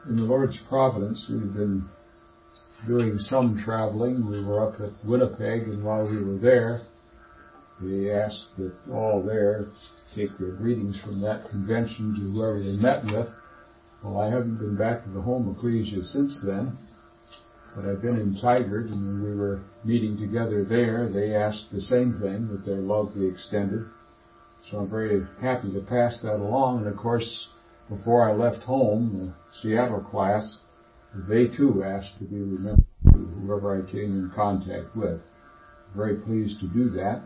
In the Lord's providence, we've been doing some traveling. We were up at Winnipeg, and while we were there, they asked that all there take their greetings from that convention to whoever they met with. Well, I haven't been back to the home ecclesia since then, but I've been in Tigard, and when we were meeting together there, they asked the same thing, that their love be extended. So I'm very happy to pass that along. And of course, before I left home, the Seattle class, they too asked to be remembered, whoever I came in contact with. Very pleased to do that.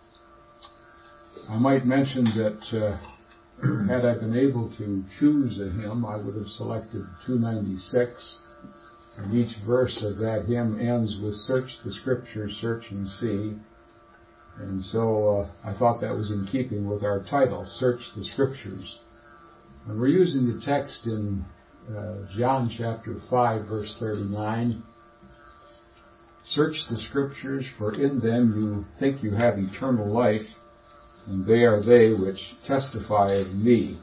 I might mention that had I been able to choose a hymn, I would have selected 296, and each verse of that hymn ends with "Search the Scriptures, search and see." And so I thought that was in keeping with our title, Search the Scriptures. And we're using the text in John chapter 5, verse 39. Search the Scriptures, for in them you think you have eternal life, and they are they which testify of me.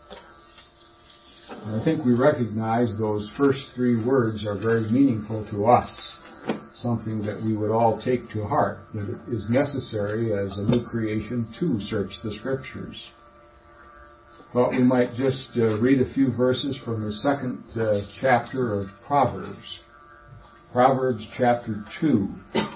And I think we recognize those first three words are very meaningful to us, something that we would all take to heart, that it is necessary as a new creation to search the Scriptures. Thought we might just read a few verses from the second chapter of Proverbs. Proverbs chapter 2.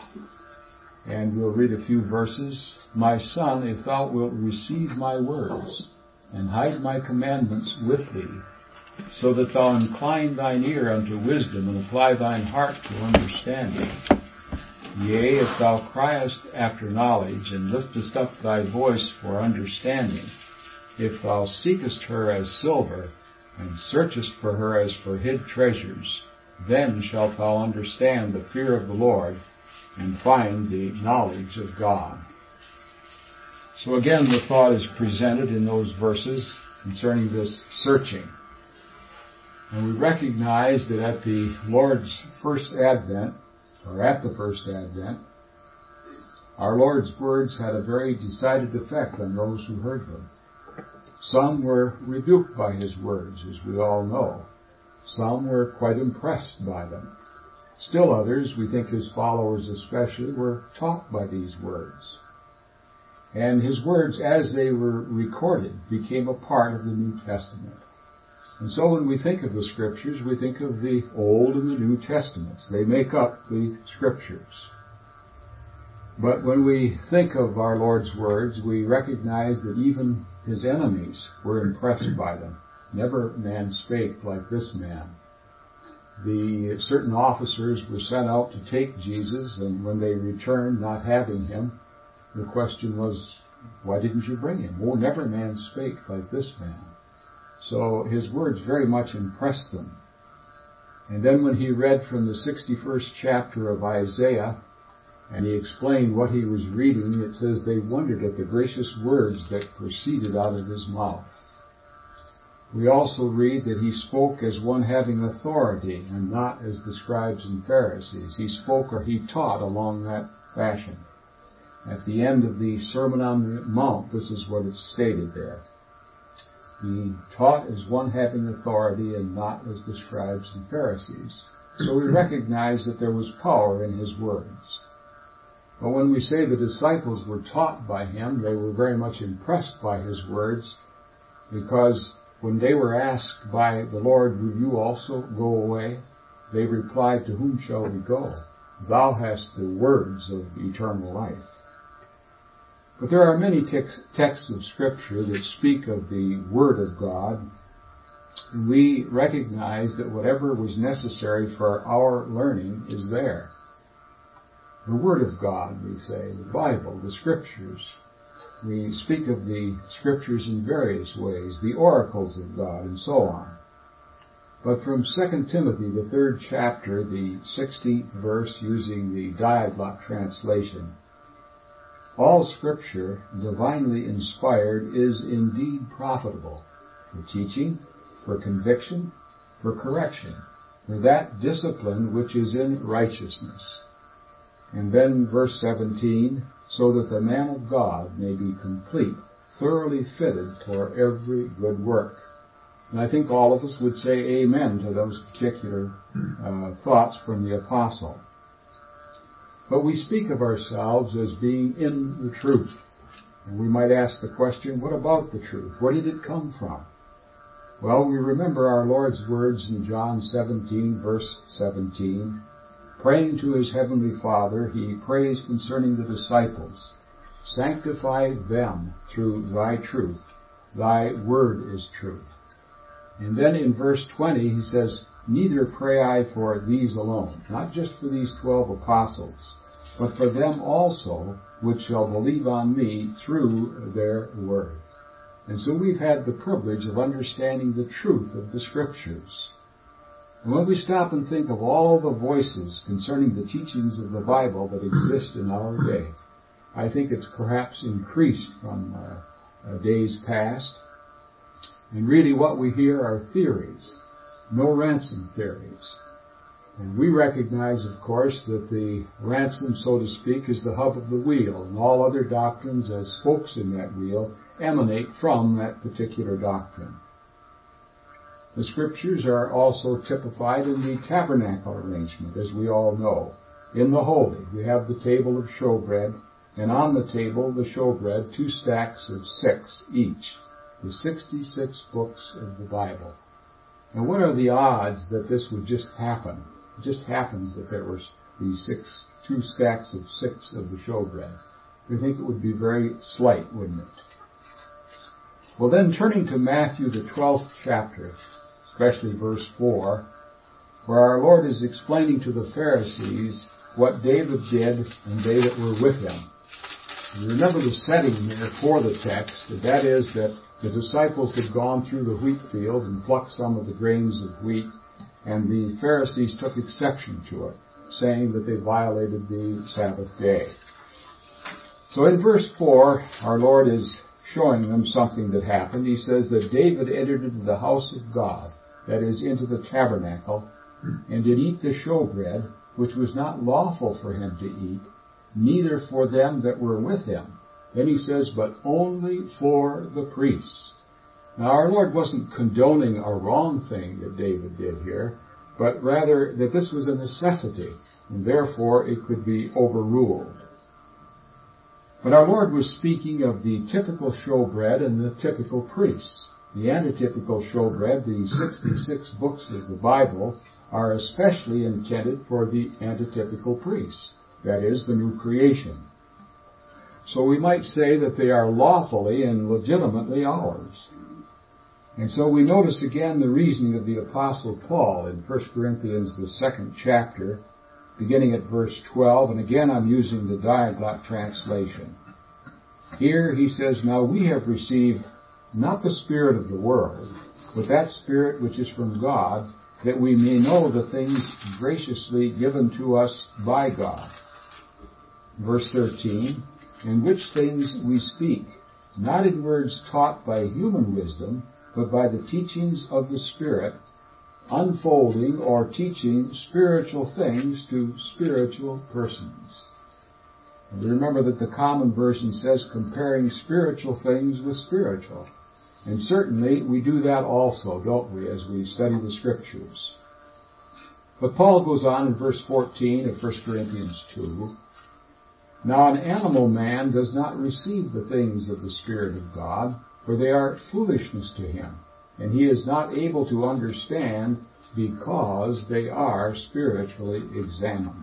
And we'll read a few verses. My son, if thou wilt receive my words, and hide my commandments with thee, so that thou incline thine ear unto wisdom, and apply thine heart to understanding. Yea, if thou criest after knowledge, and liftest up thy voice for understanding, if thou seekest her as silver, and searchest for her as for hid treasures, then shalt thou understand the fear of the Lord, and find the knowledge of God. So again, the thought is presented in those verses concerning this searching. And we recognize that at the Lord's first advent, or at the first advent, our Lord's words had a very decided effect on those who heard them. Some were rebuked by his words, as we all know. Some were quite impressed by them. Still others, we think his followers especially, were taught by these words. And his words, as they were recorded, became a part of the New Testament. And so when we think of the Scriptures, we think of the Old and the New Testaments. They make up the Scriptures. But when we think of our Lord's words, we recognize that even his enemies were impressed by them. Never man spake like this man. The certain officers were sent out to take Jesus, and when they returned not having him, the question was, why didn't you bring him? Oh, never man spake like this man. So his words very much impressed them. And then when he read from the 61st chapter of Isaiah, and he explained what he was reading, it says they wondered at the gracious words that proceeded out of his mouth. We also read that he spoke as one having authority, and not as the scribes and Pharisees. He spoke, or he taught, along that fashion. At the end of the Sermon on the Mount, this is what is stated there. He taught as one having authority, and not as the scribes and Pharisees. So we recognize that there was power in his words. But when we say the disciples were taught by him, they were very much impressed by his words, because when they were asked by the Lord, will you also go away? They replied, to whom shall we go? Thou hast the words of eternal life. But there are many texts of Scripture that speak of the Word of God. We recognize that whatever was necessary for our learning is there. The Word of God, we say, the Bible, the Scriptures. We speak of the Scriptures in various ways, the oracles of God, and so on. But from 2 Timothy, the 3rd chapter, the 16th verse, using the Diaglott translation, all Scripture, divinely inspired, is indeed profitable for teaching, for conviction, for correction, for that discipline which is in righteousness. And then verse 17, so that the man of God may be complete, thoroughly fitted for every good work. And I think all of us would say amen to those particular thoughts from the apostle. But we speak of ourselves as being in the truth. And we might ask the question, what about the truth? Where did it come from? Well, we remember our Lord's words in John 17, verse 17. Praying to his heavenly Father, he prays concerning the disciples. Sanctify them through thy truth. Thy word is truth. And then in verse 20 he says, neither pray I for these alone, not just for these 12 apostles, but for them also which shall believe on me through their word. And so we've had the privilege of understanding the truth of the Scriptures. And when we stop and think of all the voices concerning the teachings of the Bible that exist in our day, I think it's perhaps increased from days past. And really what we hear are theories, no ransom theories. And we recognize, of course, that the ransom, so to speak, is the hub of the wheel, and all other doctrines as spokes in that wheel emanate from that particular doctrine. The Scriptures are also typified in the tabernacle arrangement, as we all know. In the Holy, we have the table of showbread, and on the table, the showbread, 2 stacks of 6 each, the 66 books of the Bible. And what are the odds that this would just happen? It just happens that there were these 2 stacks of 6 of the showbread. We think it would be very slight, wouldn't it? Well, then turning to Matthew, the 12th chapter, especially verse 4, where our Lord is explaining to the Pharisees what David did and they that were with him. You remember the setting here for the text, that is that the disciples had gone through the wheat field and plucked some of the grains of wheat, and the Pharisees took exception to it, saying that they violated the Sabbath day. So in verse 4, our Lord is showing them something that happened. He says that David entered into the house of God, that is, into the tabernacle, and did eat the showbread, which was not lawful for him to eat, neither for them that were with him. Then he says, but only for the priests. Now our Lord wasn't condoning a wrong thing that David did here, but rather that this was a necessity, and therefore it could be overruled. But our Lord was speaking of the typical showbread and the typical priests. The antitypical showbread, the 66 books of the Bible, are especially intended for the antitypical priests, that is, the new creation. So we might say that they are lawfully and legitimately ours. And so we notice again the reasoning of the Apostle Paul in 1 Corinthians, the 2nd chapter, beginning at verse 12, and again I'm using the Diaglott translation. Here he says, now we have received not the spirit of the world, but that Spirit which is from God, that we may know the things graciously given to us by God. Verse 13, in which things we speak, not in words taught by human wisdom, but by the teachings of the Spirit, unfolding or teaching spiritual things to spiritual persons. And remember that the Common Version says comparing spiritual things with spiritual. And certainly we do that also, don't we, as we study the Scriptures. But Paul goes on in verse 14 of 1 Corinthians 2, now an animal man does not receive the things of the Spirit of God, for they are foolishness to him, and he is not able to understand because they are spiritually examined.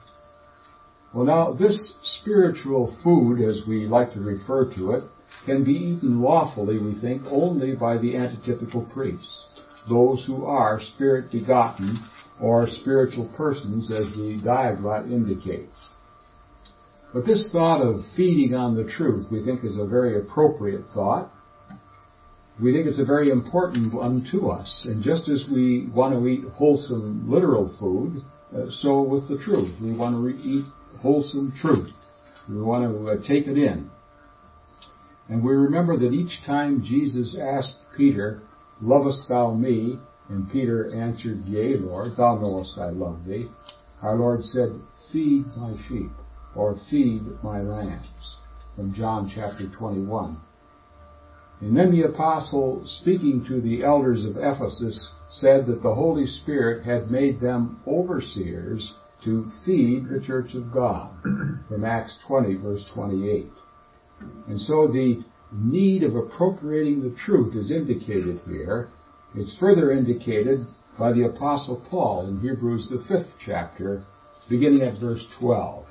Well, now, this spiritual food, as we like to refer to it, can be eaten lawfully, we think, only by the antitypical priests, those who are spirit-begotten or spiritual persons, as the Diaglott indicates. But this thought of feeding on the truth, we think, is a very appropriate thought. We think it's a very important one to us. And just as we want to eat wholesome literal food, so with the truth. We want to eat wholesome truth. We want to take it in. And we remember that each time Jesus asked Peter, lovest thou me? And Peter answered, yea, Lord, thou knowest I love thee. Our Lord said, feed my sheep, or feed my lambs, from John chapter 21. And then the apostle, speaking to the elders of Ephesus, said that the Holy Spirit had made them overseers to feed the church of God, from Acts 20, verse 28. And so the need of appropriating the truth is indicated here. It's further indicated by the Apostle Paul in Hebrews, the 5th chapter, beginning at verse 12.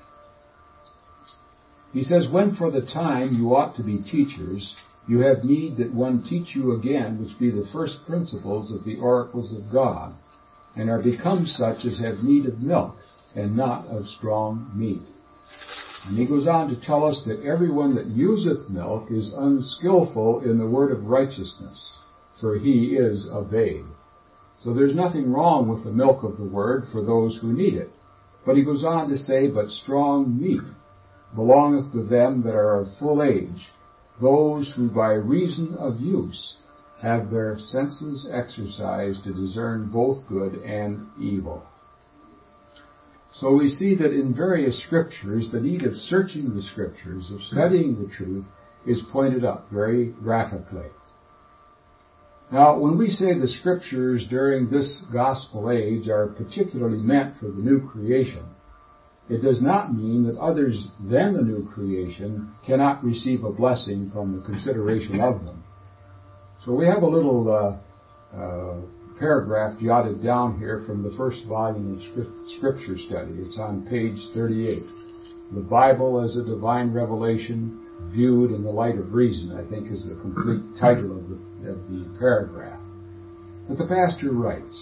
He says, "When for the time you ought to be teachers, you have need that one teach you again, which be the first principles of the oracles of God, and are become such as have need of milk, and not of strong meat." And he goes on to tell us that everyone that useth milk is unskillful in the word of righteousness, for he is a babe. So there's nothing wrong with the milk of the word for those who need it. But he goes on to say, "But strong meat belongeth to them that are of full age, those who by reason of use have their senses exercised to discern both good and evil." So we see that in various scriptures, the need of searching the scriptures, of studying the truth, is pointed up very graphically. Now, when we say the scriptures during this gospel age are particularly meant for the new creation, it does not mean that others than the new creation cannot receive a blessing from the consideration of them. So we have a little paragraph jotted down here from the first volume of Scripture Study. It's on page 38. The Bible as a Divine Revelation Viewed in the Light of Reason, I think, is the complete title of the paragraph. But the pastor writes,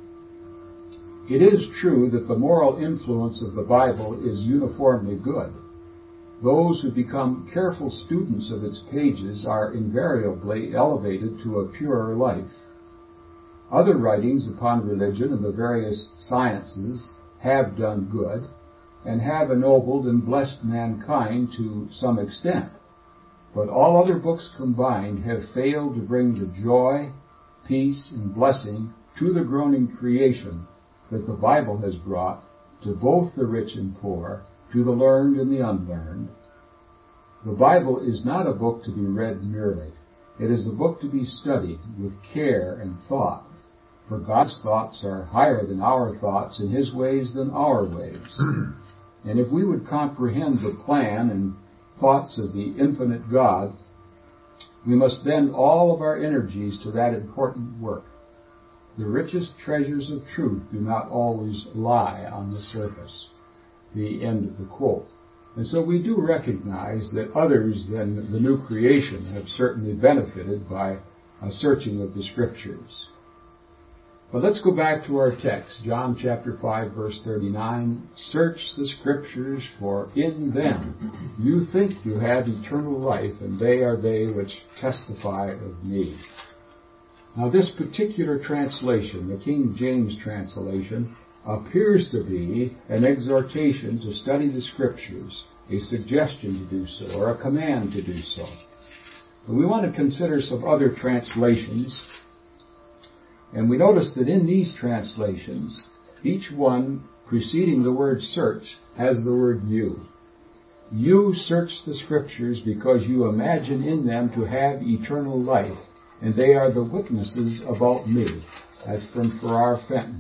"It is true that the moral influence of the Bible is uniformly good. Those who become careful students of its pages are invariably elevated to a purer life. Other writings upon religion and the various sciences have done good, and have ennobled and blessed mankind to some extent. But all other books combined have failed to bring the joy, peace, and blessing to the groaning creation that the Bible has brought to both the rich and poor, to the learned and the unlearned. The Bible is not a book to be read merely. It is a book to be studied with care and thought. For God's thoughts are higher than our thoughts, and His ways than our ways. And if we would comprehend the plan and thoughts of the infinite God, we must bend all of our energies to that important work. The richest treasures of truth do not always lie on the surface." The end of the quote. And so we do recognize that others than the new creation have certainly benefited by a searching of the Scriptures. But let's go back to our text, John chapter 5, verse 39. "Search the Scriptures, for in them you think you have eternal life, and they are they which testify of me." Now this particular translation, the King James translation, appears to be an exhortation to study the Scriptures, a suggestion to do so, or a command to do so. But we want to consider some other translations. And we notice that in these translations, each one preceding the word search has the word you. You search the Scriptures because you imagine in them to have eternal life, and they are the witnesses about me. That's from Farrar Fenton.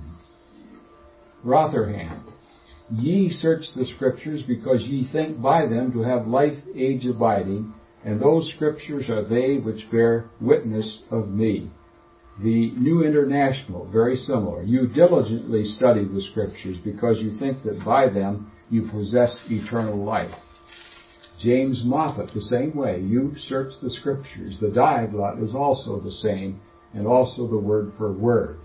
Rotherham. "Ye search the Scriptures because ye think by them to have life age abiding, and those Scriptures are they which bear witness of me." The New International, very similar. "You diligently study the Scriptures because you think that by them you possess eternal life." James Moffat, the same way. "You search the Scriptures." The Diaglott is also the same, and also the word for word.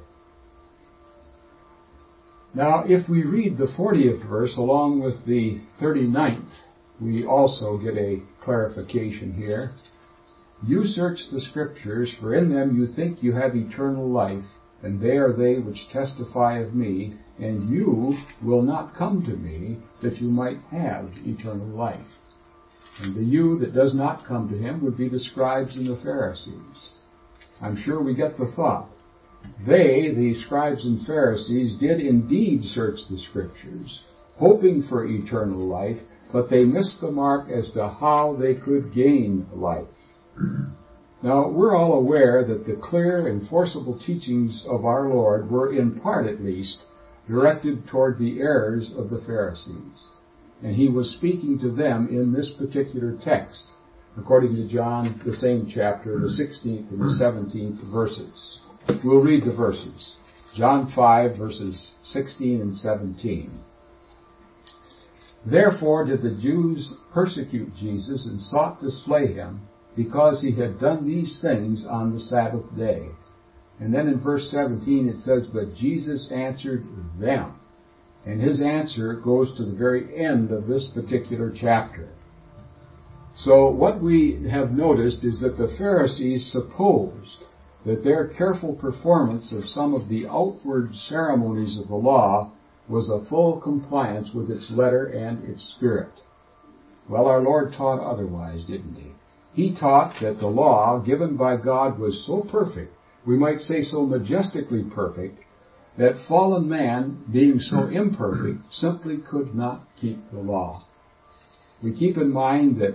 Now, if we read the 40th verse along with the 39th, we also get a clarification here. "You search the Scriptures, for in them you think you have eternal life, and they are they which testify of me, and you will not come to me that you might have eternal life." And the you that does not come to him would be the scribes and the Pharisees. I'm sure we get the thought. They, the scribes and Pharisees, did indeed search the Scriptures, hoping for eternal life, but they missed the mark as to how they could gain life. Now, we're all aware that the clear and forcible teachings of our Lord were, in part at least, directed toward the errors of the Pharisees. And he was speaking to them in this particular text, according to John, the same chapter, the 16th and the 17th verses. We'll read the verses. John 5, verses 16 and 17. Therefore did the Jews persecute Jesus and sought to slay him, because he had done these things on the Sabbath day. And then in verse 17 it says, but Jesus answered them. And his answer goes to the very end of this particular chapter. So what we have noticed is that the Pharisees supposed that their careful performance of some of the outward ceremonies of the law was a full compliance with its letter and its spirit. Well, our Lord taught otherwise, didn't he? He taught that the law given by God was so perfect, we might say so majestically perfect, that fallen man, being so imperfect, simply could not keep the law. We keep in mind that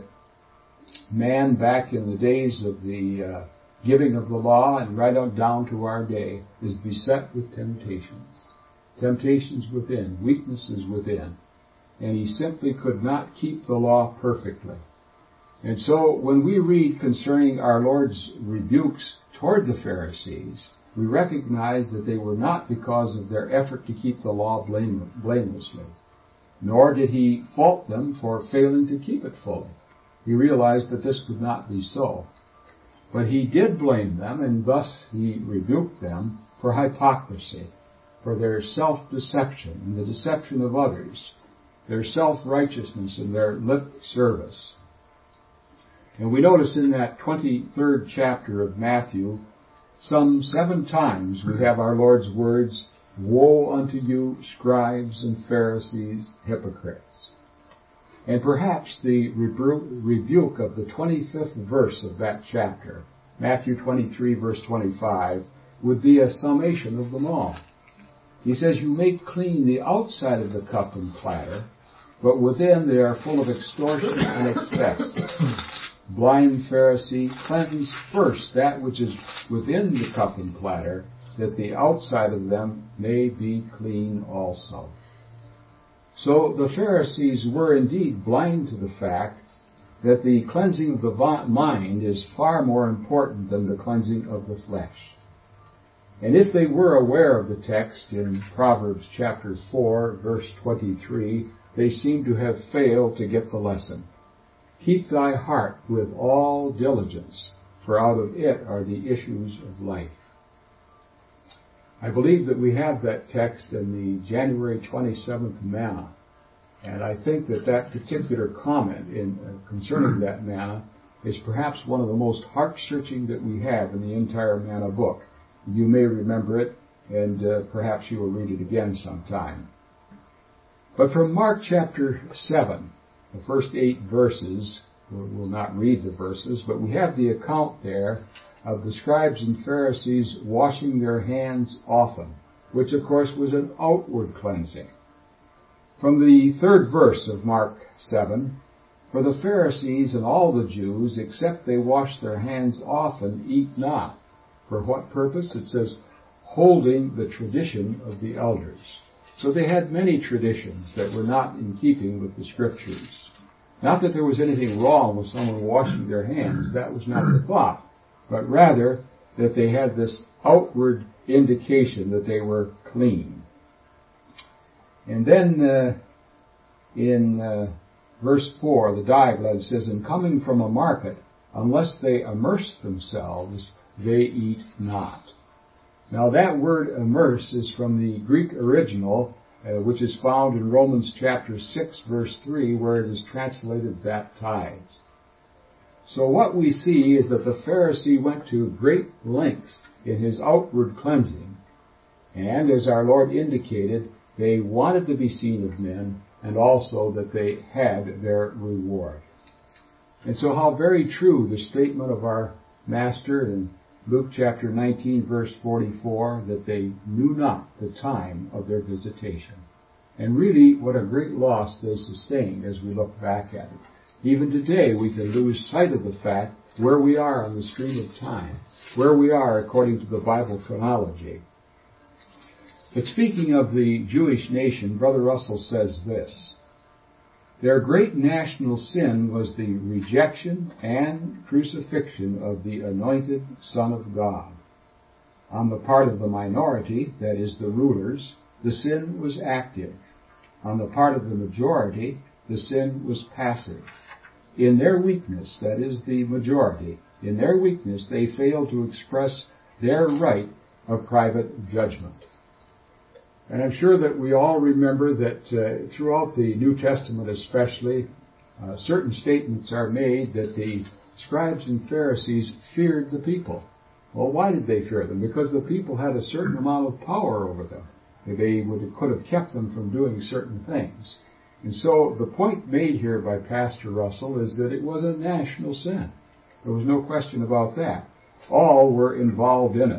man back in the days of the giving of the law and right on down to our day is beset with temptations. Temptations within, weaknesses within. And he simply could not keep the law perfectly. And so when we read concerning our Lord's rebukes toward the Pharisees, we recognize that they were not because of their effort to keep the law blamelessly, nor did he fault them for failing to keep it fully. He realized that this could not be so. But he did blame them, and thus he rebuked them for hypocrisy, for their self-deception and the deception of others, their self-righteousness and their lip service. And we notice in that 23rd chapter of Matthew, some 7 times we have our Lord's words, woe unto you, scribes and Pharisees, hypocrites. And perhaps the rebuke of the 25th verse of that chapter, Matthew 23, verse 25, would be a summation of them all. He says, you make clean the outside of the cup and platter, but within they are full of extortion and excess. Blind Pharisee, cleanse first that which is within the cup and platter, that the outside of them may be clean also. So the Pharisees were indeed blind to the fact that the cleansing of the mind is far more important than the cleansing of the flesh. And if they were aware of the text in Proverbs chapter 4, verse 23, they seem to have failed to get the lesson. Keep thy heart with all diligence, for out of it are the issues of life. I believe that we have that text in the January 27th manna, and I think that that particular comment concerning that manna is perhaps one of the most heart-searching that we have in the entire manna book. You may remember it, and perhaps you will read it again sometime. But from Mark chapter 7, the first 8 verses, we'll not read the verses, but we have the account there of the scribes and Pharisees washing their hands often, which of course was an outward cleansing. From the 3rd verse of Mark 7, for the Pharisees and all the Jews, except they wash their hands often, eat not. For what purpose? It says, holding the tradition of the elders. So they had many traditions that were not in keeping with the Scriptures. Not that there was anything wrong with someone washing their hands. That was not the thought. But rather that they had this outward indication that they were clean. And then in verse 4, the diaglott says, and coming from a market, unless they immerse themselves, they eat not. Now that word immerse is from the Greek original, which is found in Romans chapter 6, verse 3, where it is translated baptized. So what we see is that the Pharisee went to great lengths in his outward cleansing, and as our Lord indicated, they wanted to be seen of men, and also that they had their reward. And so how very true the statement of our Master in Luke chapter 19, verse 44, that they knew not the time of their visitation. And really, what a great loss they sustained as we look back at it. Even today, we can lose sight of the fact where we are on the stream of time, where we are according to the Bible chronology. But speaking of the Jewish nation, Brother Russell says this: their great national sin was the rejection and crucifixion of the anointed Son of God. On the part of the minority, that is, the rulers, the sin was active. On the part of the majority, the sin was passive. In their weakness, that is, the majority, in their weakness, they failed to express their right of private judgment. And I'm sure that we all remember that throughout the New Testament especially, certain statements are made that the scribes and Pharisees feared the people. Well, why did they fear them? Because the people had a certain amount of power over them. They could have kept them from doing certain things. And so the point made here by Pastor Russell is that it was a national sin. There was no question about that. All were involved in it.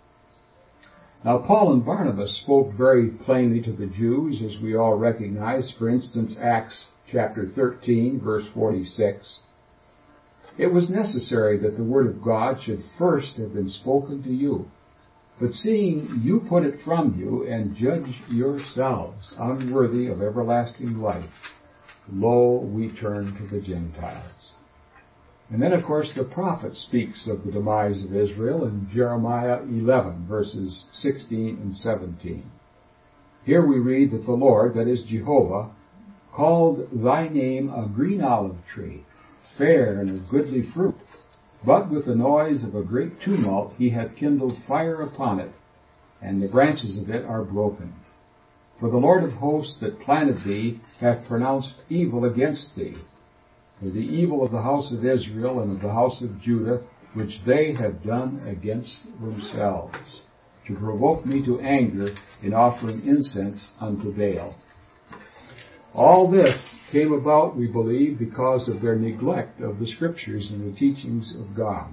Now, Paul and Barnabas spoke very plainly to the Jews, as we all recognize. For instance, Acts chapter 13, verse 46. It was necessary that the word of God should first have been spoken to you. But seeing you put it from you and judge yourselves unworthy of everlasting life, lo, we turn to the Gentiles. And then, of course, the prophet speaks of the demise of Israel in Jeremiah 11, verses 16 and 17. Here we read that the Lord, that is Jehovah, called thy name a green olive tree, fair and of goodly fruit. But with the noise of a great tumult he hath kindled fire upon it, and the branches of it are broken. For the Lord of hosts that planted thee hath pronounced evil against thee. For the evil of the house of Israel and of the house of Judah, which they have done against themselves, to provoke me to anger in offering incense unto Baal. All this came about, we believe, because of their neglect of the Scriptures and the teachings of God.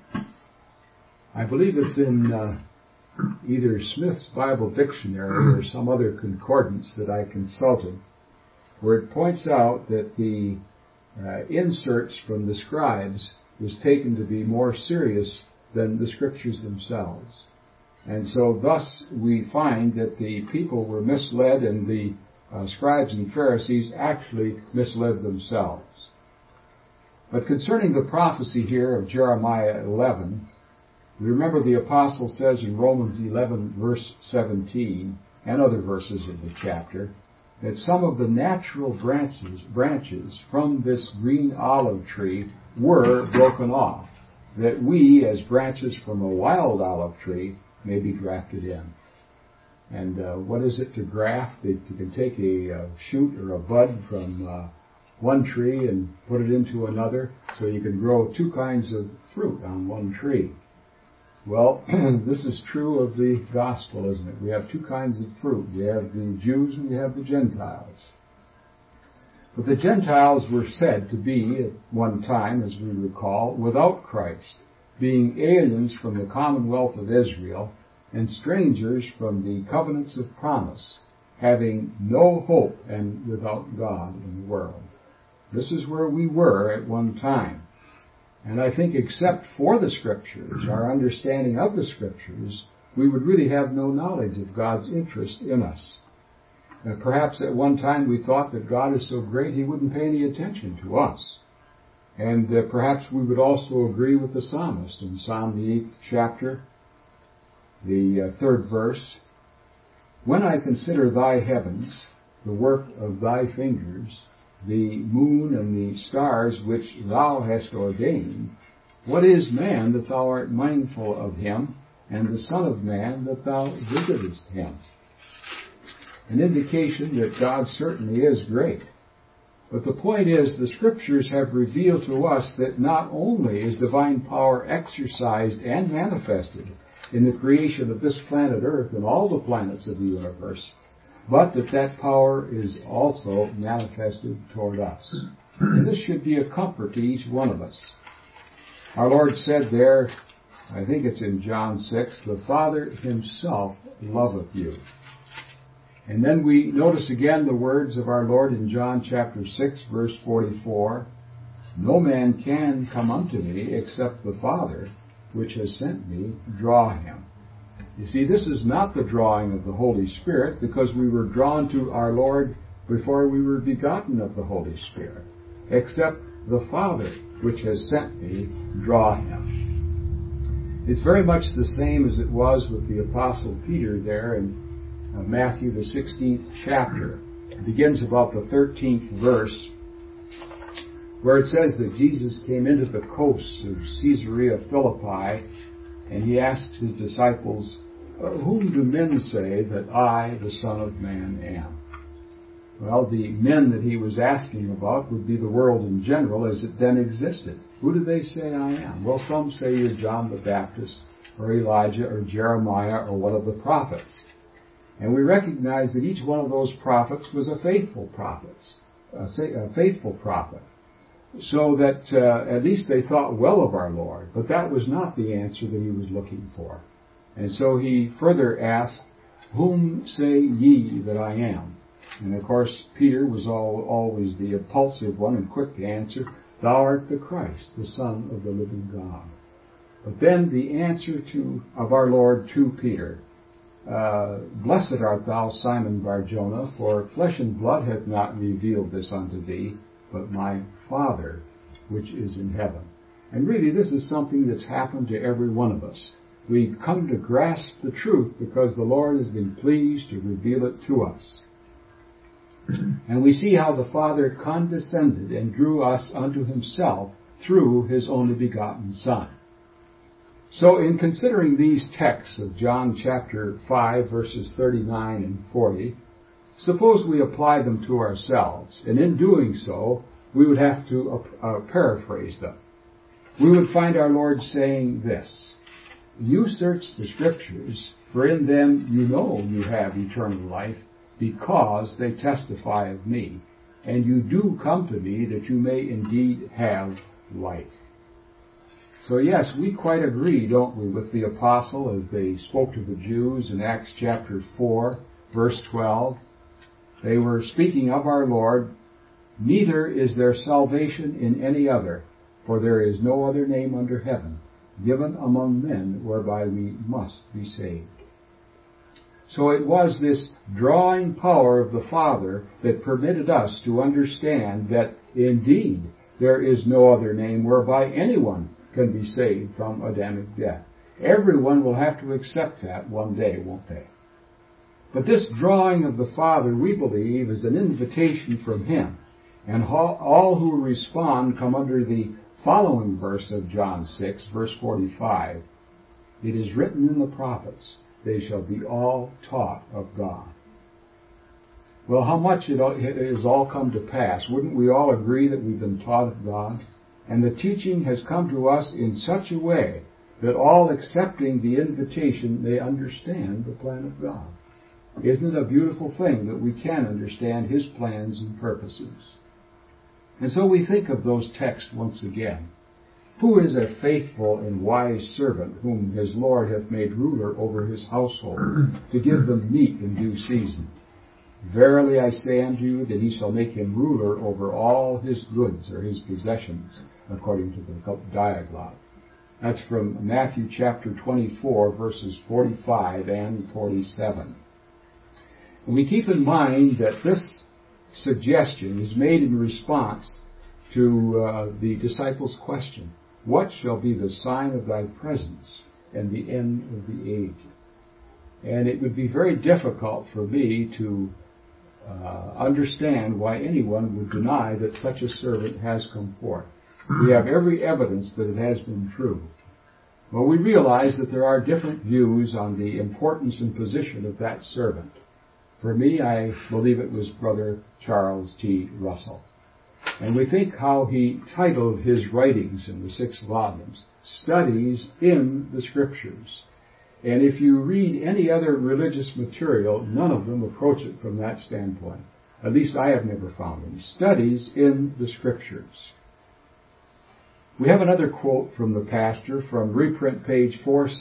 I believe it's in either Smith's Bible Dictionary or some other concordance that I consulted, where it points out that the inserts from the scribes was taken to be more serious than the Scriptures themselves. And so thus we find that the people were misled, and the scribes and Pharisees actually misled themselves. But concerning the prophecy here of Jeremiah 11, we remember the apostle says in Romans 11, verse 17, and other verses of the chapter, that some of the natural branches from this green olive tree were broken off, that we, as branches from a wild olive tree, may be grafted in. And what is it to graft? You can take a shoot or a bud from one tree and put it into another, so you can grow two kinds of fruit on one tree. Well, this is true of the gospel, isn't it? We have two kinds of fruit. We have the Jews and we have the Gentiles. But the Gentiles were said to be, at one time, as we recall, without Christ, being aliens from the commonwealth of Israel and strangers from the covenants of promise, having no hope and without God in the world. This is where we were at one time. And I think except for the Scriptures, our understanding of the Scriptures, we would really have no knowledge of God's interest in us. Perhaps at one time we thought that God is so great He wouldn't pay any attention to us. And perhaps we would also agree with the psalmist in Psalm the 8th chapter, the 3rd verse. When I consider thy heavens, the work of thy fingers, the moon and the stars which thou hast ordained, what is man that thou art mindful of him, and the Son of Man that thou visitest him? An indication that God certainly is great. But the point is, the Scriptures have revealed to us that not only is divine power exercised and manifested in the creation of this planet Earth and all the planets of the universe, but that power is also manifested toward us. And this should be a comfort to each one of us. Our Lord said there, I think it's in John 6, the Father Himself loveth you. And then we notice again the words of our Lord in John chapter 6, verse 44, No man can come unto me except the Father, which has sent me, draw him. You see, this is not the drawing of the Holy Spirit, because we were drawn to our Lord before we were begotten of the Holy Spirit. Except the Father, which has sent me, draw him. It's very much the same as it was with the Apostle Peter there in Matthew the 16th chapter. It begins about the 13th verse, where it says that Jesus came into the coast of Caesarea Philippi, and he asked his disciples, "Whom do men say that I, the Son of Man, am?" Well, the men that he was asking about would be the world in general as it then existed. Who do they say I am? Well, some say you're John the Baptist, or Elijah, or Jeremiah, or one of the prophets. And we recognize that each one of those prophets was a faithful prophet. So that at least they thought well of our Lord. But that was not the answer that he was looking for. And so he further asked, "Whom say ye that I am?" And of course, Peter was always the impulsive one and quick to answer, "Thou art the Christ, the Son of the living God." But then the answer of our Lord to Peter, "Blessed art thou, Simon Bar-Jonah, for flesh and blood hath not revealed this unto thee, but my Father which is in heaven." And really, this is something that's happened to every one of us. We come to grasp the truth because the Lord has been pleased to reveal it to us. And we see how the Father condescended and drew us unto himself through his only begotten Son. So in considering these texts of John chapter 5, verses 39 and 40, suppose we apply them to ourselves, and in doing so, we would have to paraphrase them. We would find our Lord saying this, "You search the Scriptures, for in them you know you have eternal life, because they testify of me. And you do come to me that you may indeed have life." So yes, we quite agree, don't we, with the apostle as they spoke to the Jews in Acts chapter 4, verse 12. They were speaking of our Lord, "Neither is there salvation in any other, for there is no other name under heaven given among men whereby we must be saved." So it was this drawing power of the Father that permitted us to understand that indeed there is no other name whereby anyone can be saved from Adamic death. Everyone will have to accept that one day, won't they? But this drawing of the Father, we believe, is an invitation from him. And all who respond come under the following verse of John 6, verse 45. "It is written in the prophets, they shall be all taught of God." Well, how much it has all come to pass. Wouldn't we all agree that we've been taught of God? And the teaching has come to us in such a way that all accepting the invitation may understand the plan of God. Isn't it a beautiful thing that we can understand his plans and purposes? And so we think of those texts once again. "Who is a faithful and wise servant whom his Lord hath made ruler over his household, to give them meat in due season? Verily I say unto you that he shall make him ruler over all his goods," or his possessions, according to the Diaglott. That's from Matthew chapter 24, verses 45 and 47. And we keep in mind that this suggestion is made in response to the disciples' question, "What shall be the sign of thy presence and the end of the age?" And it would be very difficult for me to understand why anyone would deny that such a servant has come forth. We have every evidence that it has been true. Well, we realize that there are different views on the importance and position of that servant. For me, I believe it was Brother Charles T. Russell. And we think how he titled his writings in the 6 volumes, "Studies in the Scriptures." And if you read any other religious material, none of them approach it from that standpoint. At least I have never found any. Studies in the Scriptures. We have another quote from the pastor from reprint page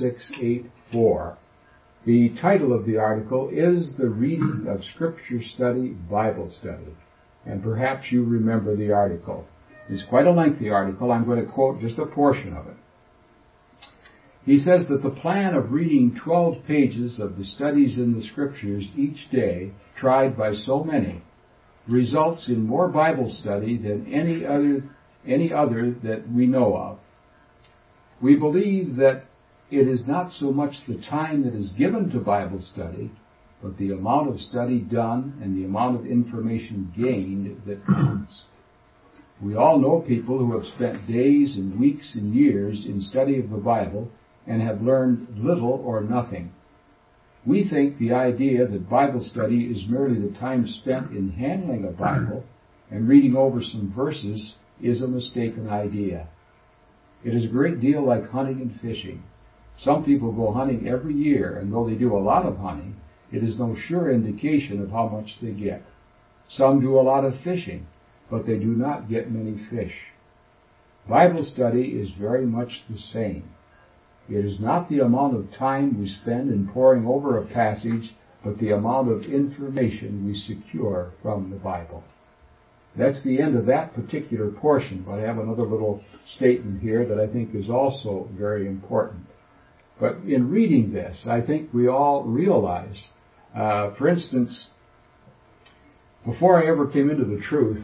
4684. The title of the article is "The Reading of Scripture Study, Bible Study." And perhaps you remember the article. It's quite a lengthy article. I'm going to quote just a portion of it. He says that the plan of reading 12 pages of the studies in the Scriptures each day, tried by so many, results in more Bible study than any other that we know of. We believe that it is not so much the time that is given to Bible study, but the amount of study done and the amount of information gained that counts. We all know people who have spent days and weeks and years in study of the Bible and have learned little or nothing. We think the idea that Bible study is merely the time spent in handling a Bible and reading over some verses is a mistaken idea. It is a great deal like hunting and fishing. Some people go hunting every year, and though they do a lot of hunting, it is no sure indication of how much they get. Some do a lot of fishing, but they do not get many fish. Bible study is very much the same. It is not the amount of time we spend in poring over a passage, but the amount of information we secure from the Bible. That's the end of that particular portion, but I have another little statement here that I think is also very important. But in reading this, I think we all realize, for instance, before I ever came into the truth,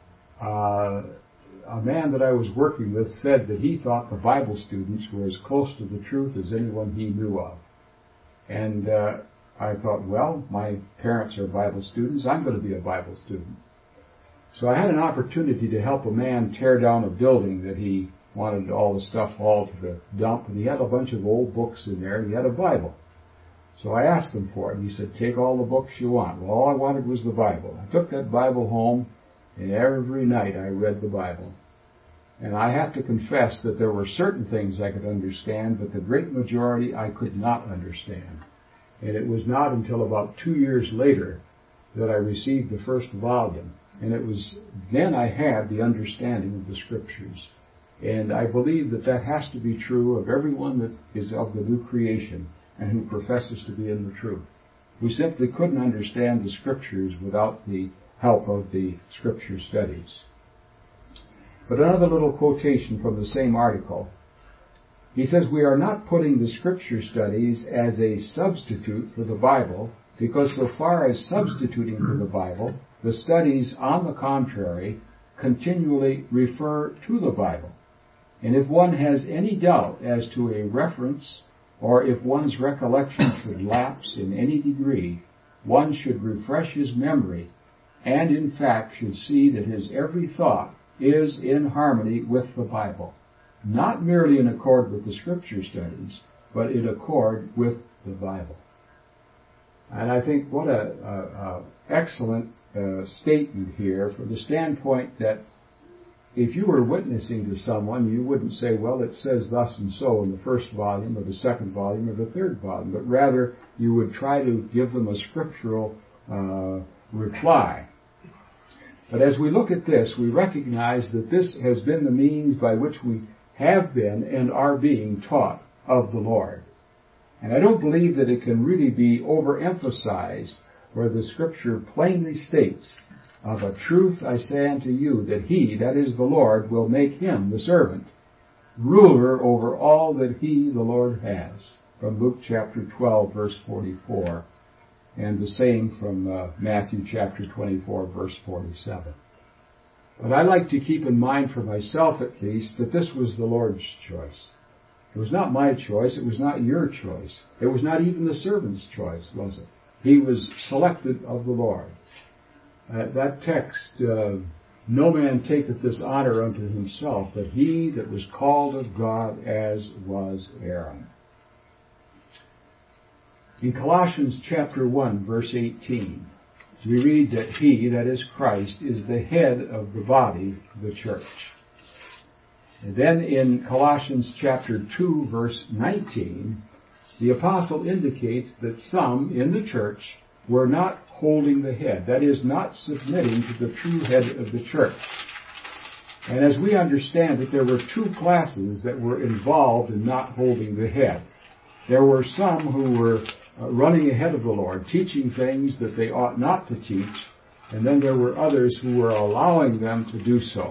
a man that I was working with said that he thought the Bible students were as close to the truth as anyone he knew of. And I thought, well, my parents are Bible students. I'm going to be a Bible student. So I had an opportunity to help a man tear down a building that he wanted all the stuff hauled to the dump, and he had a bunch of old books in there, and he had a Bible. So I asked him for it, and he said, take all the books you want. Well, all I wanted was the Bible. I took that Bible home, and every night I read the Bible. And I have to confess that there were certain things I could understand, but the great majority I could not understand. And it was not until about 2 years later that I received the first volume. And it was then I had the understanding of the Scriptures. And I believe that that has to be true of everyone that is of the new creation and who professes to be in the truth. We simply couldn't understand the Scriptures without the help of the Scripture studies. But another little quotation from the same article. He says, we are not putting the Scripture studies as a substitute for the Bible, because so far as substituting for the Bible, the studies, on the contrary, continually refer to the Bible. And if one has any doubt as to a reference, or if one's recollection should lapse in any degree, one should refresh his memory, and in fact should see that his every thought is in harmony with the Bible. Not merely in accord with the Scripture studies, but in accord with the Bible. And I think what a excellent statement here from the standpoint that if you were witnessing to someone, you wouldn't say, well, it says thus and so in the first volume or the second volume or the third volume, but rather you would try to give them a scriptural reply. But as we look at this, we recognize that this has been the means by which we have been and are being taught of the Lord. And I don't believe that it can really be overemphasized where the Scripture plainly states, of a truth I say unto you, that He, that is the Lord, will make Him, the servant, ruler over all that He, the Lord, has. From Luke chapter 12, verse 44. And the same from Matthew chapter 24, verse 47. But I like to keep in mind for myself at least that this was the Lord's choice. It was not my choice. It was not your choice. It was not even the servant's choice, was it? He was selected of the Lord. That text, no man taketh this honor unto himself, but he that was called of God, as was Aaron. In Colossians chapter 1, verse 18, we read that He, that is Christ, is the head of the body, the church. And then in Colossians chapter 2, verse 19, the apostle indicates that some in the church were not holding the head, that is, not submitting to the true head of the church. And as we understand it, there were two classes that were involved in not holding the head. There were some who were running ahead of the Lord, teaching things that they ought not to teach, and then there were others who were allowing them to do so.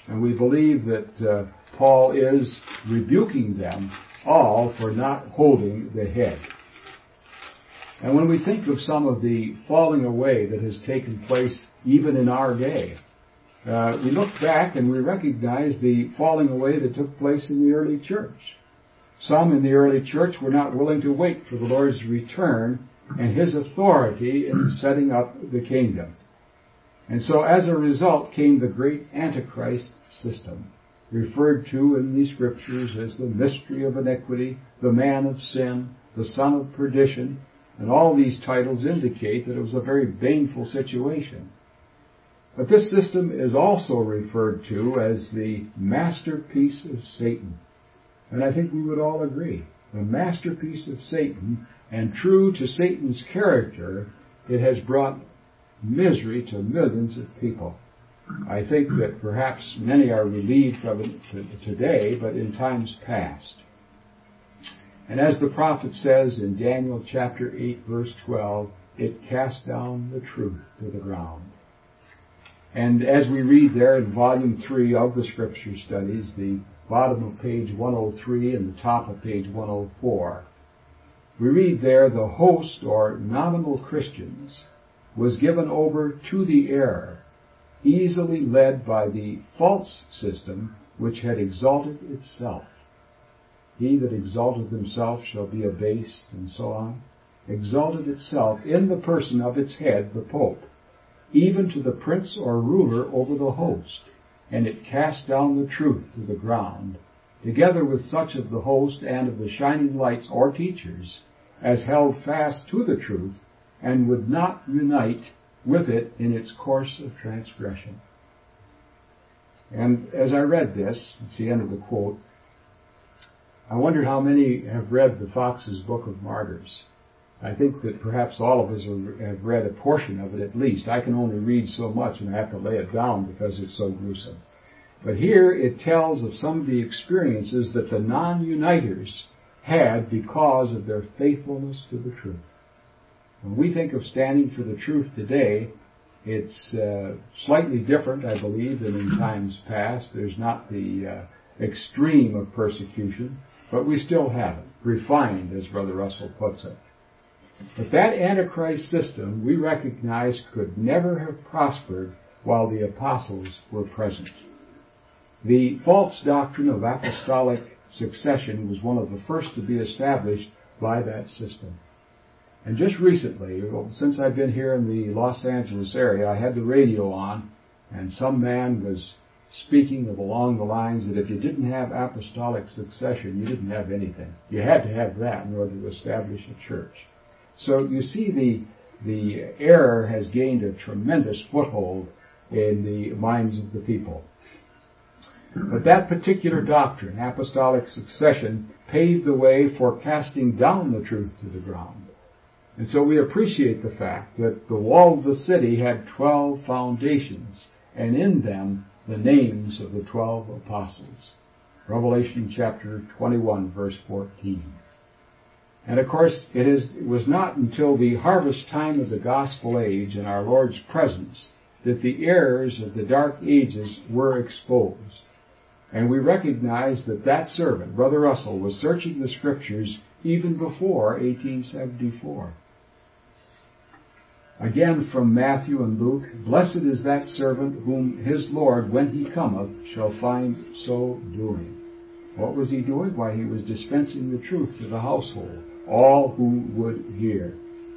And we believe that Paul is rebuking them all for not holding the head. And when we think of some of the falling away that has taken place even in our day, we look back and we recognize the falling away that took place in the early church. Some in the early church were not willing to wait for the Lord's return and His authority in setting up the kingdom. And so as a result came the great Antichrist system, referred to in the Scriptures as the mystery of iniquity, the man of sin, the son of perdition, and all these titles indicate that it was a very baneful situation. But this system is also referred to as the masterpiece of Satan. And I think we would all agree. The masterpiece of Satan, and true to Satan's character, it has brought misery to millions of people. I think that perhaps many are relieved from it today, but in times past. And as the prophet says in Daniel chapter 8, verse 12, it cast down the truth to the ground. And as we read there in volume 3 of the Scripture Studies, the bottom of page 103 and the top of page 104, we read there, the host or nominal Christians was given over to the error, easily led by the false system which had exalted itself. He that exalteth himself shall be abased, and so on. Exalted itself in the person of its head, the Pope, even to the prince or ruler over the host, and it cast down the truth to the ground, together with such of the host and of the shining lights or teachers, as held fast to the truth, and would not unite with it in its course of transgression. And as I read this, it's the end of the quote, I wondered how many have read the Fox's Book of Martyrs. I think that perhaps all of us have read a portion of it at least. I can only read so much and I have to lay it down because it's so gruesome. But here it tells of some of the experiences that the non-uniters had because of their faithfulness to the truth. When we think of standing for the truth today, it's slightly different, I believe, than in times past. There's not the extreme of persecution, but we still have it, refined, as Brother Russell puts it. But that Antichrist system, we recognize, could never have prospered while the apostles were present. The false doctrine of apostolic succession was one of the first to be established by that system. And just recently, since I've been here in the Los Angeles area, I had the radio on, and some man was speaking of along the lines that if you didn't have apostolic succession, you didn't have anything. You had to have that in order to establish a church. So you see the error has gained a tremendous foothold in the minds of the people. But that particular doctrine, apostolic succession, paved the way for casting down the truth to the ground. And so we appreciate the fact that the wall of the city had 12 foundations, and in them the names of the 12 apostles. Revelation chapter 21, verse 14. And of course, it was not until the harvest time of the gospel age in our Lord's presence that the errors of the dark ages were exposed. And we recognize that that servant, Brother Russell, was searching the Scriptures even before 1874. Again from Matthew and Luke, blessed is that servant whom his Lord, when he cometh, shall find so doing. What was he doing? Why, he was dispensing the truth to the household, all who would hear.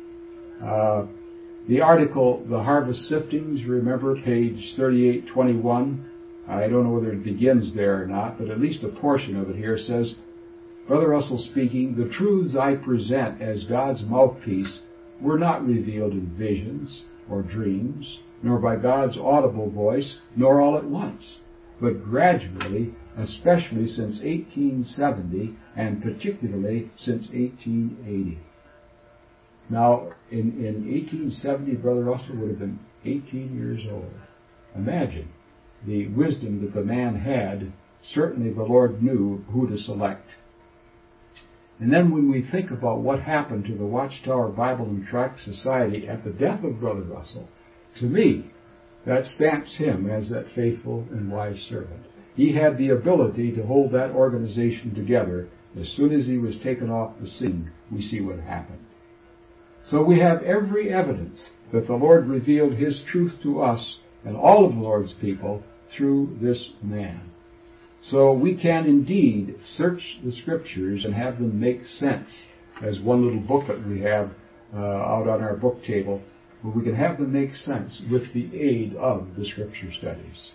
The article, The Harvest Siftings, remember, page 3821. I don't know whether it begins there or not, but at least a portion of it here says, Brother Russell speaking, the truths I present as God's mouthpiece were not revealed in visions or dreams, nor by God's audible voice, nor all at once, but gradually, especially since 1870, and particularly since 1880. Now, in 1870, Brother Russell would have been 18 years old. Imagine the wisdom that the man had. Certainly the Lord knew who to select. And then when we think about what happened to the Watchtower Bible and Tract Society at the death of Brother Russell, to me, that stamps him as that faithful and wise servant. He had the ability to hold that organization together. As soon as he was taken off the scene, we see what happened. So we have every evidence that the Lord revealed His truth to us and all of the Lord's people through this man. So we can indeed search the Scriptures and have them make sense, as one little booklet we have out on our book table, where we can have them make sense with the aid of the Scripture studies.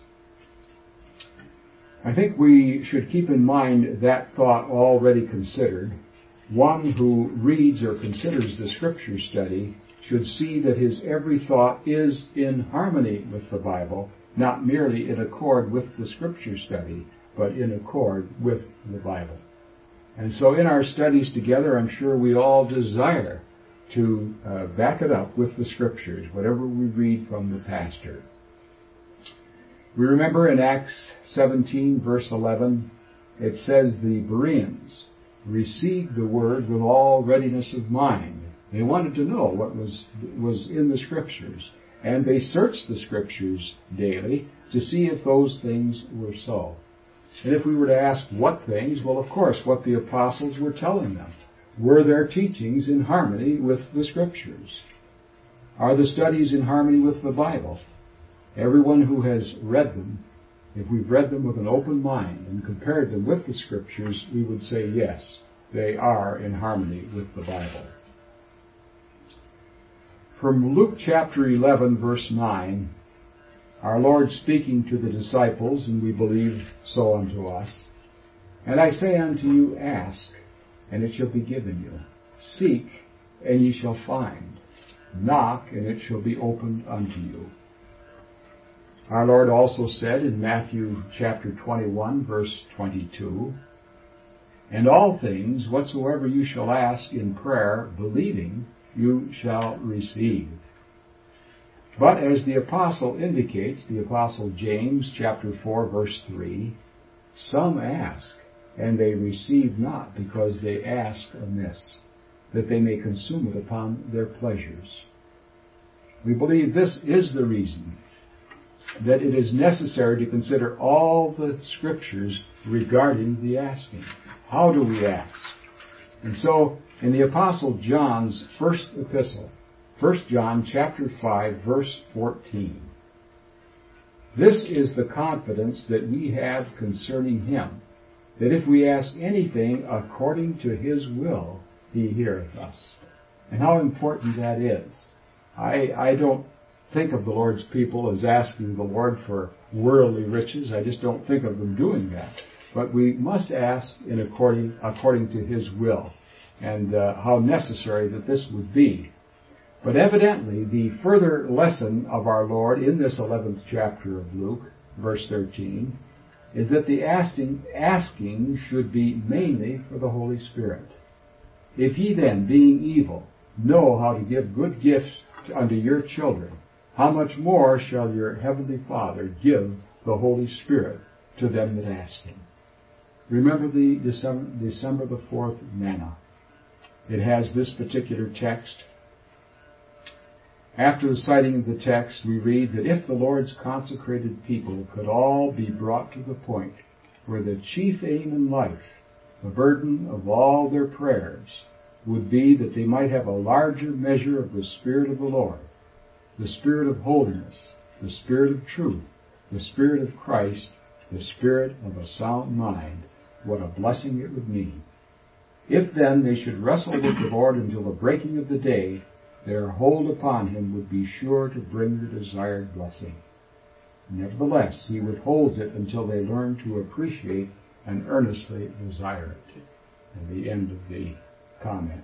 I think we should keep in mind that thought already considered. One who reads or considers the Scripture study should see that his every thought is in harmony with the Bible, not merely in accord with the Scripture study, but in accord with the Bible. And so in our studies together, I'm sure we all desire to back it up with the Scriptures, whatever we read from the pastor. We remember in Acts 17, verse 11, it says the Bereans received the word with all readiness of mind. They wanted to know what was in the Scriptures, and they searched the Scriptures daily to see if those things were so. And if we were to ask what things, well, of course, what the apostles were telling them. Were their teachings in harmony with the Scriptures? Are the studies in harmony with the Bible? Everyone who has read them, if we've read them with an open mind and compared them with the Scriptures, we would say yes, they are in harmony with the Bible. From Luke chapter 11, verse 9, our Lord speaking to the disciples, and we believe so unto us, "And I say unto you, ask, and it shall be given you. Seek, and ye shall find. Knock, and it shall be opened unto you." Our Lord also said in Matthew chapter 21, verse 22, "And all things whatsoever you shall ask in prayer, believing, you shall receive." But as the apostle indicates, the apostle James chapter 4, verse 3, "Some ask, and they receive not, because they ask amiss, that they may consume it upon their pleasures." We believe this is the reason that it is necessary to consider all the Scriptures regarding the asking. How do we ask? And so, in the Apostle John's first epistle, 1 John chapter 5, verse 14, "This is the confidence that we have concerning Him, that if we ask anything according to His will, He heareth us." And how important that is. I don't think of the Lord's people as asking the Lord for worldly riches. I just don't think of them doing that. But we must ask according to His will, and how necessary that this would be. But evidently, the further lesson of our Lord in this 11th chapter of Luke, verse 13, is that the asking should be mainly for the Holy Spirit. "If ye then, being evil, know how to give good gifts unto your children, how much more shall your heavenly Father give the Holy Spirit to them that ask Him?" Remember the December the 4th manna. It has this particular text. After the citing of the text, we read that if the Lord's consecrated people could all be brought to the point where the chief aim in life, the burden of all their prayers, would be that they might have a larger measure of the Spirit of the Lord, the Spirit of holiness, the Spirit of truth, the Spirit of Christ, the Spirit of a sound mind, what a blessing it would mean. If then they should wrestle with the Lord until the breaking of the day, their hold upon Him would be sure to bring the desired blessing. Nevertheless, He withholds it until they learn to appreciate and earnestly desire it. And the end of the comment.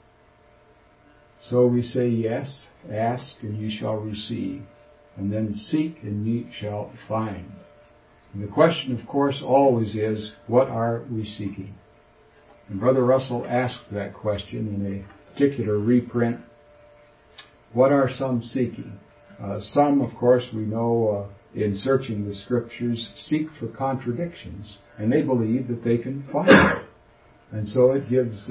So we say yes, ask and ye shall receive, and then seek and ye shall find. And the question, of course, always is, what are we seeking? And Brother Russell asked that question in a particular reprint. What are some seeking? Some, of course, we know in searching the Scriptures, seek for contradictions, and they believe that they can find it. And so it gives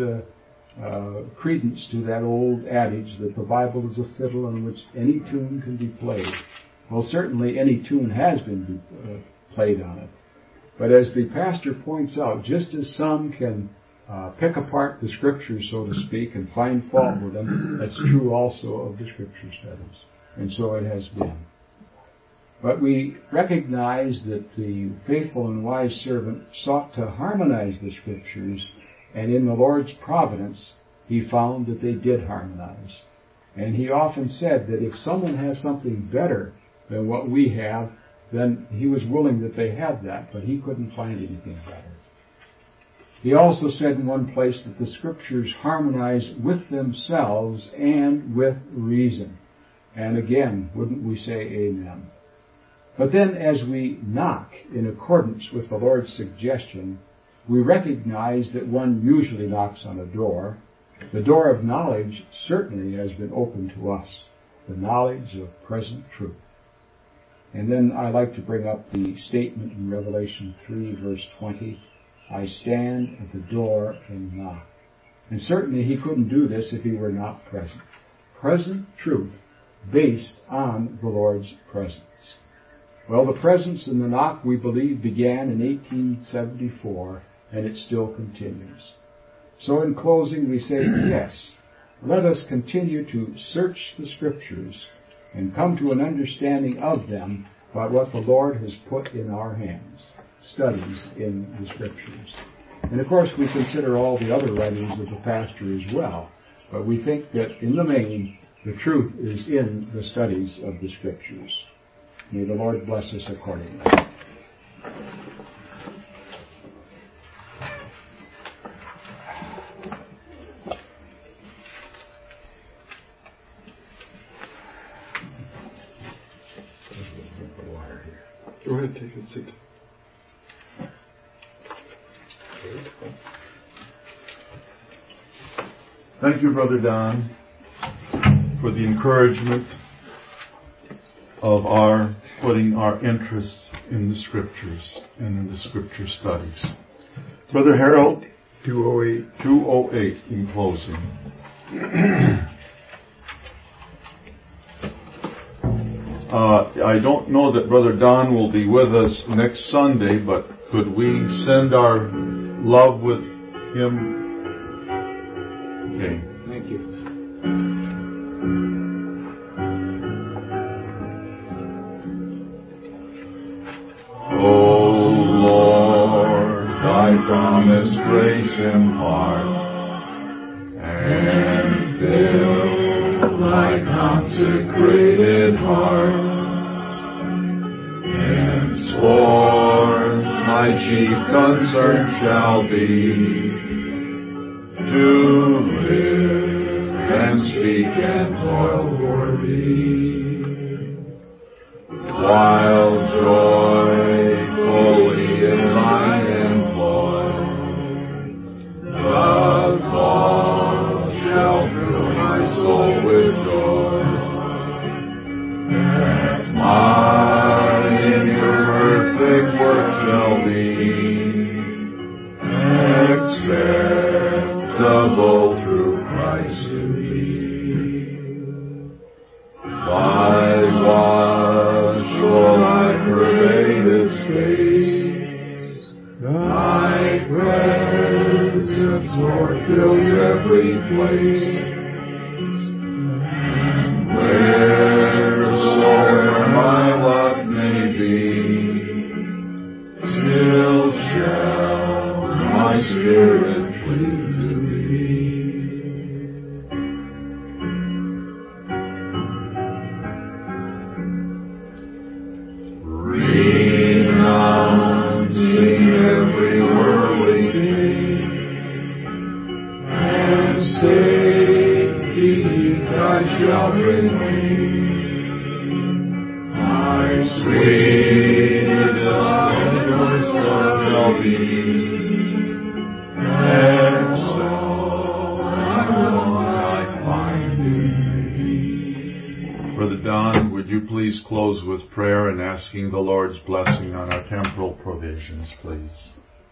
credence to that old adage that the Bible is a fiddle on which any tune can be played. Well, certainly any tune has been played on it. But as the pastor points out, just as some can pick apart the Scriptures, so to speak, and find fault with them, that's true also of the Scripture studies. And so it has been. But we recognize that the faithful and wise servant sought to harmonize the Scriptures, and in the Lord's providence, he found that they did harmonize. And he often said that if someone has something better than what we have, then he was willing that they have that, but he couldn't find anything better. He also said in one place that the Scriptures harmonize with themselves and with reason. And again, wouldn't we say amen? But then as we knock in accordance with the Lord's suggestion, we recognize that one usually knocks on a door. The door of knowledge certainly has been opened to us, the knowledge of present truth. And then I like to bring up the statement in Revelation 3, verse 20, I stand at the door and knock. And certainly he couldn't do this if he were not present. Present truth based on the Lord's presence. Well, the presence and the knock, we believe, began in 1874, and it still continues. So in closing, we say, yes, let us continue to search the Scriptures and come to an understanding of them by what the Lord has put in our hands, studies in the Scriptures. And of course, we consider all the other writings of the pastor as well, but we think that in the main, the truth is in the studies of the Scriptures. May the Lord bless us accordingly. Go ahead, take a seat. Thank you, Brother Don, for the encouragement of our putting our interests in the Scriptures and in the Scripture studies. Brother Harold, 208 in closing. I don't know that Brother Don will be with us next Sunday, but could we send our love with him? Okay. Thank you. O Lord, thy promised grace impart, and fill thy consecrated heart. Henceforth my chief concern shall be to live and speak and toil for thee, while joyfully in thine employ the cause shall fill my soul with joy, that my perfect work shall be acceptable through Christ to thee. Thy watchful eye pervadeth space, thy presence, Lord, fills every place. Wheresoever my lot may be, still shall my spirit cling to thee. Renouncing every worldly thing, and safety I shall bring me. My sweetest pleasures shall be, and so I find in thee. Brother Don, would you please close with prayer and asking the Lord's blessing on our temporal provisions, please?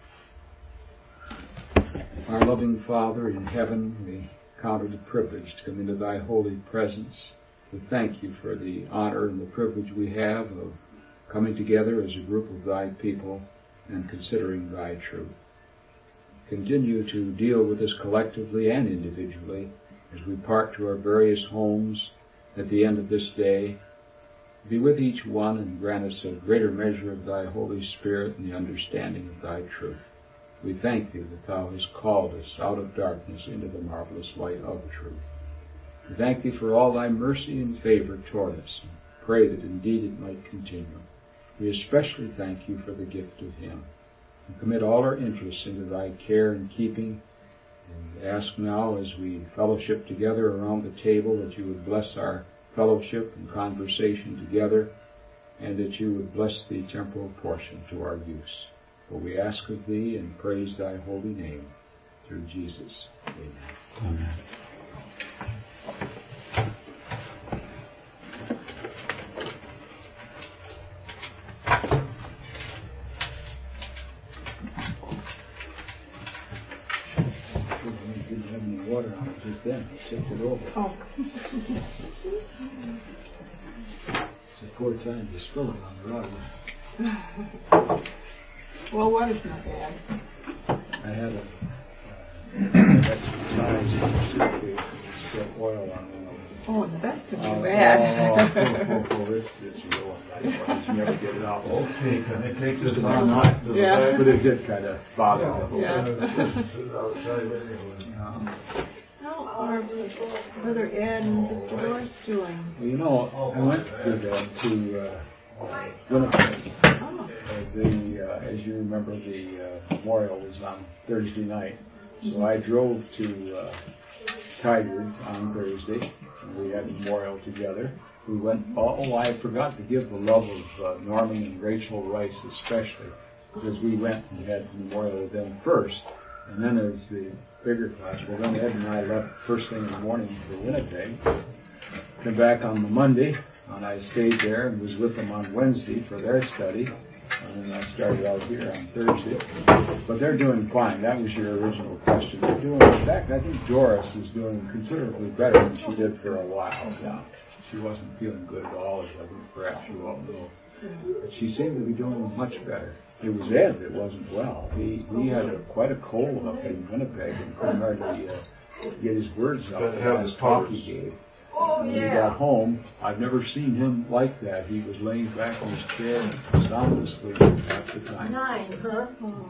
Our loving Father in heaven, we count it a privilege to come into thy holy presence We thank you for the honor and the privilege we have of coming together as a group of thy people and considering thy truth. Continue to deal with us collectively and individually as we part to our various homes at the end of this day. Be with each one and grant us a greater measure of thy Holy Spirit and the understanding of thy truth. We thank thee that thou hast called us out of darkness into the marvelous light of truth. We thank thee for all thy mercy and favor toward us, and pray that indeed it might continue. We especially thank you for the gift of him, and commit all our interests into thy care and keeping, and ask now as we fellowship together around the table that you would bless our fellowship and conversation together, and that you would bless the temporal portion to our use. For we ask of thee and praise thy holy name through Jesus. Amen. Amen. Didn't have any water on it just then. I tipped it over. Oh. It's a poor time to spill it on the rug. Well, water's not bad. I had a exercise suitcase and spilled oil on one of them. Oh, that's pretty bad. It's real. You never get it out. Okay, can I take this Just on? not. Yeah. But it did kind of bother me. Yeah. Yeah. How are Brother Ed and Sister Doris doing? Well, you know, I went to Winnipeg. Oh. As you remember, the memorial was on Thursday night. So I drove to Tigard on Thursday, and we had a memorial together. We went, I forgot to give the love of Norman and Rachel Rice especially, because we went and had the memorial with them first. And then as the bigger class, well, then Ed and I left first thing in the morning for Winnipeg. Came back on the Monday, and I stayed there and was with them on Wednesday for their study. And then I started out here on Thursday. But they're doing fine. That was your original question. They're doing, in fact, I think Doris is doing considerably better than she did for a while now. She wasn't feeling good at all, as I think perhaps you all know. But she seemed to be doing much better. It was Ed that wasn't well. He had quite a cold up in Winnipeg and couldn't hardly get his words out. That talk he gave. When he got home, I've never seen him like that. He was laying back in his chair and sound asleep half the time. 9, huh?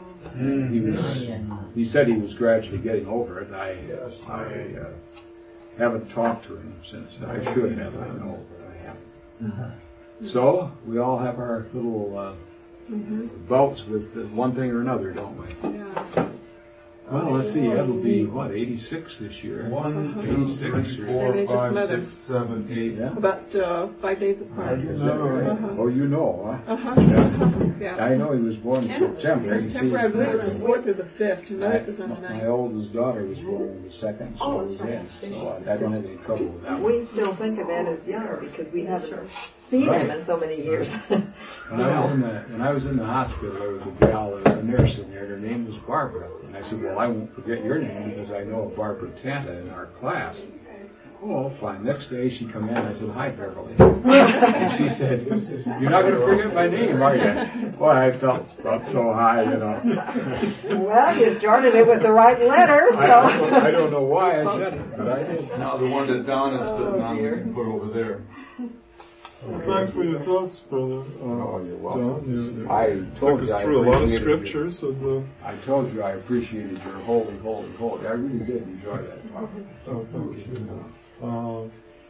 He said he was gradually getting over it. I haven't talked to him since. I should have, I know, but I haven't. So, we all have our little bouts with one thing or another, don't we? Yeah. Well, let's see, that'll be, 86 this year. 1, 2, 3, 4, Same age as 5, Mother. 6, 7, 8. Yeah? About 5 days apart. Is that right? Oh, you know, huh? Yeah. I know he was born in September. September, I believe, is the 4th or the 5th. And Mother's is on the 9th. My oldest daughter was born on the 2nd, so it was Ed. So I don't have any trouble with that one. We still think of Ed as younger because we haven't seen him in so many years. When I was in the hospital, there was a gal, a nurse in there. Her name was Barbara. And I said, well, I won't forget your name because I know a Barbara Tanta in our class. Oh, fine. Next day she come in. I said, hi, Beverly. And she said, you're not going to forget my name, are you? Boy, I felt so high, you know. Well, you started it with the right letter, so. I don't know why I said it, but I did. Now the one that Don is sitting on, we can put over there. Thanks for your thoughts, brother. You're welcome. John, you I told took you us I through a lot of appreciated scriptures. And, I told you I appreciated your holy, holy, holy. I really did enjoy that talk. thank you.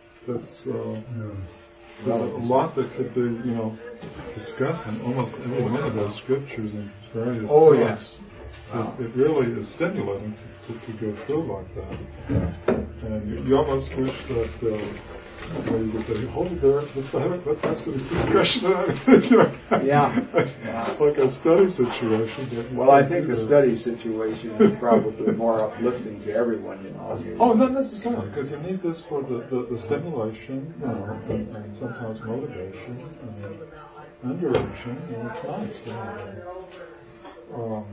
There's a lot that could be, discussed in almost every one of those scriptures and various Oh, thoughts. yes. It really is stimulating to go through like that. And you almost wish that you could say, hold there, let's have some discussion. Yeah. Like a study situation. Well, I think the study situation is probably more uplifting to everyone, you know. Oh, not necessarily, because you need this for the stimulation and sometimes motivation and direction, and it's nice.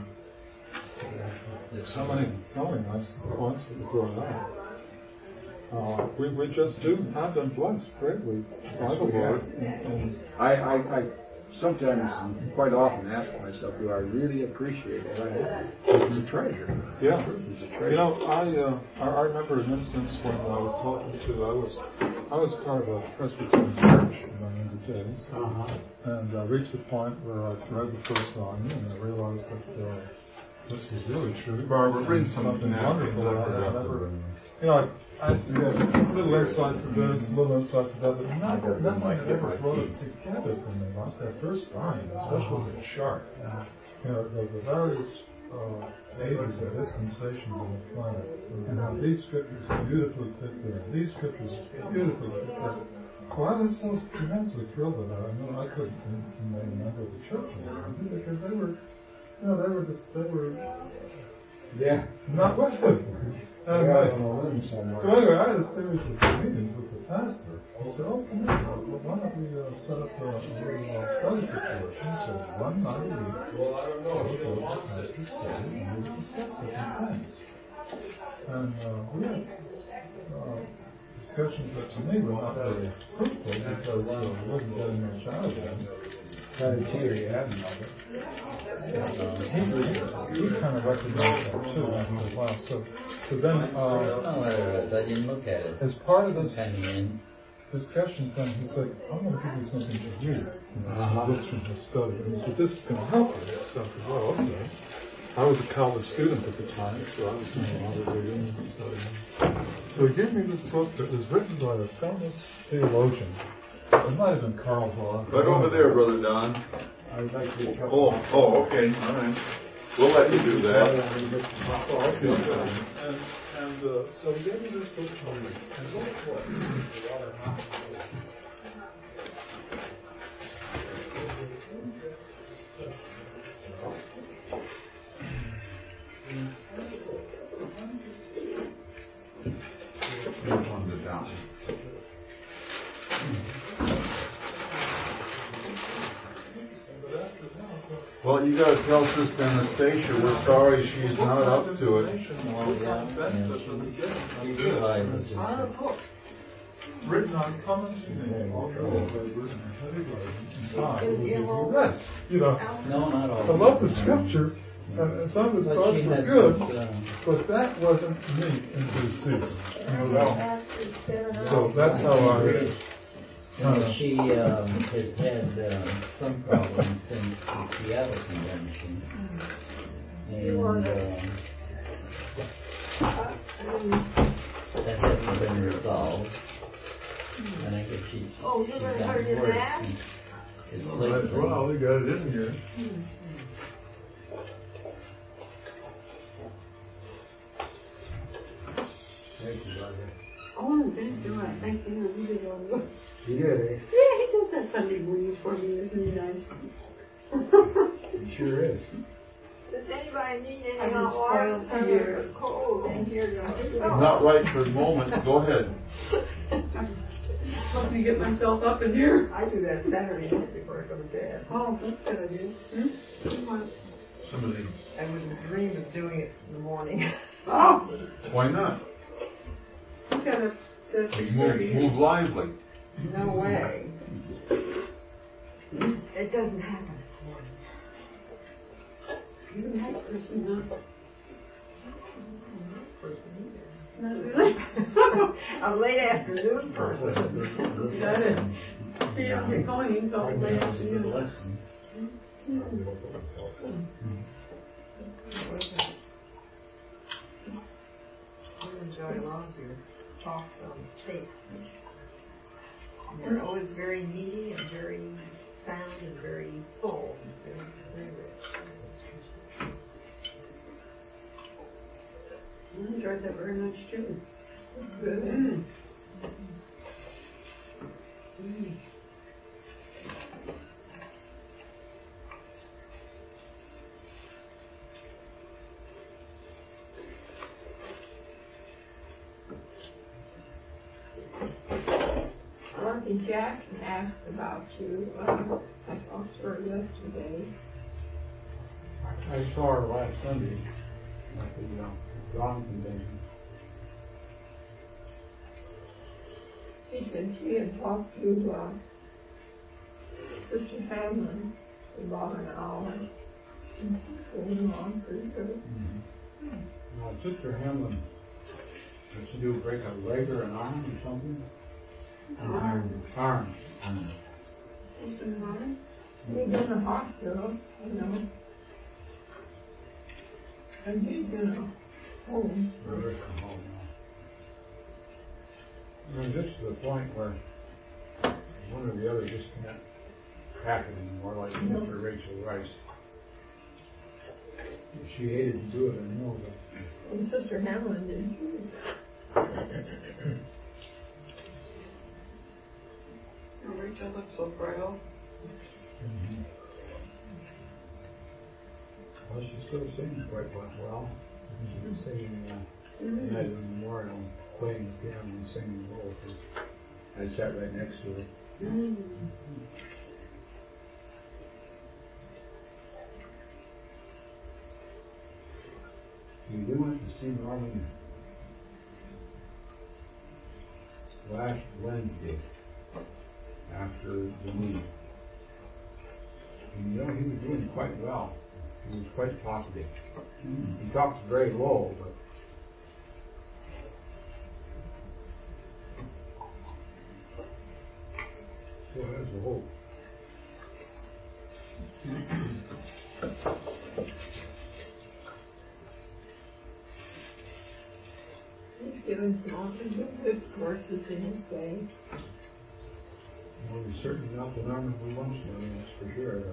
There's so many nice points that you brought out. we just do have been blessed greatly by the Lord. And I sometimes, quite often, ask myself, do I really appreciate what I have? It's a treasure. yeah. It's a treasure. You know, I remember an instance when I was talking to, I was part of a Presbyterian church in my younger days, and I reached a point where I read the first volume and I realized that this was really true. Barbara, bring something wonderful. I never, you know, I little insights of this, little insights of that, but nothing that ever brought it together for me like that first volume, especially the chart. You know, the various ages and dispensations of the planet, and how these scriptures beautifully fit there, these scriptures beautifully fit there. Well, I was so tremendously thrilled with that. I mean, I couldn't remain a member of the church anymore because they were not with it. So anyway, I had a series of meetings with the pastor. He said, "Oh, why don't we set up a little study situation? So one night a week, we'll go to the pastor's study and we'll discuss different things." And we had discussions that to me were not very fruitful because we wasn't getting much out of them. He kind of recognized that too after a while. So then, I didn't look at it. as part of this discussion thing, he said, "I'm going to give you something to read, some books from his study." And he said, "This is going to help you." So I said, "Well, okay." I was a college student at the time, so I was doing a lot of reading and studying. So he gave me this book that was written by a famous theologian. It might have been Karl Barth. Right over there, Brother Don. I'd like to Oh, okay. All right. We'll let you do that. And so he gave me this book to read. And look what Well, you got to tell Sister Anastasia we're sorry she's not up to it. She realizes written on common yes, you know. no, not all. I love the scripture, and some of his thoughts were good, but that wasn't me in this season. So that's how I. She has had some problems since the Seattle Convention, and that hasn't been resolved. And I guess she's gotten worse. Well, we got it in here. Thank you, brother. Oh, thank you. Thank you. He did all good. He did, eh? Yeah, he does that Sunday mornings for me. Isn't he nice? He sure is. Does anybody need any I was hot water? spoiled for years. It's cold in here. Not right for the moment. Go ahead. Let me get myself up in here. I do that Saturday night before I go to bed. Oh, that's good idea. Somebody. I wouldn't dream of doing it in the morning. Oh, Why not? you got a 6:30. Move lively. No way. It doesn't happen. You're a night person, huh? Person Not really. either. A late afternoon person. Got it. You don't get going until late afternoon. lesson. I enjoy a lot of your talks on faith. And they're always very meaty and very sound and very full and very rich. I enjoyed that very much too. Good. Mm. Dorothy Jackson asked about you. I talked to her yesterday. I saw her last Sunday at the Dawn Convention. She said she had talked to Sister Hamlin for about an hour. And she's going along pretty good. Now, Sister Hamlin, did she do break a leg or an arm or something? Arm. He's in the hospital, you know. And he's in a home. Brother's come home now. And this is the point where one or the other just can't hack it anymore, like Mr. Rachel Rice. She hated to do it, I know, but And Sister Hamlin did too. Rachel looks so frail. Well, she still sings quite well. She was singing Night of the Memorial, playing the piano and singing both. I sat right next to her. We went to see Norman last Wednesday after the meeting. And, you know, he was doing quite well. He was quite talkative. He talks very low, but still has a hope. He's given some awfully good discourses in his day. Well, he's certainly not the Norman we once knew, that's for sure.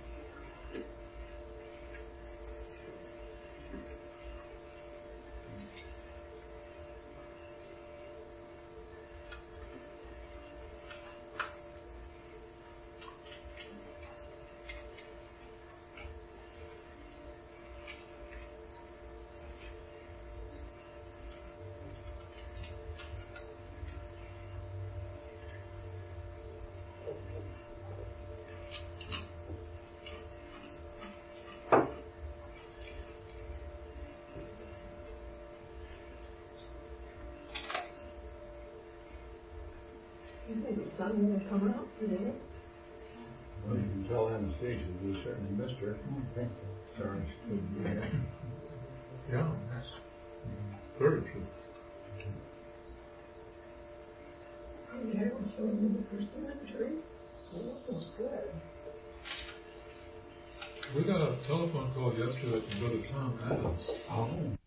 You think the sun will come out today? Well, you can tell Anastasia we certainly missed her. Sorry, she couldn't be here. Yeah, that's very true. Yeah, I was so in the cemetery. Well, that was good. We got a telephone call yesterday from Brother Tom Adams. Oh.